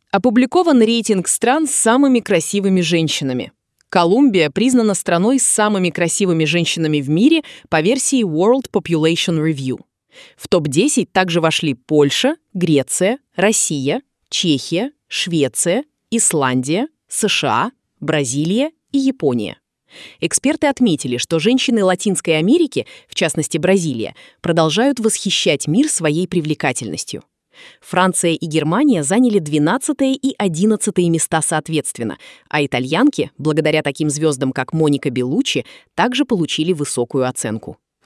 Опубликован рейтинг стран с самыми красивыми женщинами. Колумбия признана страной с самыми красивыми женщинами в мире по версии World Population Review. В топ-10 также вошли Польша, Греция, Россия, Чехия, Швеция, Исландия, США, Бразилия и Япония. Эксперты отметили, что женщины Латинской Америки, в частности Бразилия, продолжают восхищать мир своей привлекательностью. Франция и Германия заняли 12-е и 11-е места соответственно, а итальянки, благодаря таким звездам, как Моника Беллуччи, также получили высокую оценку.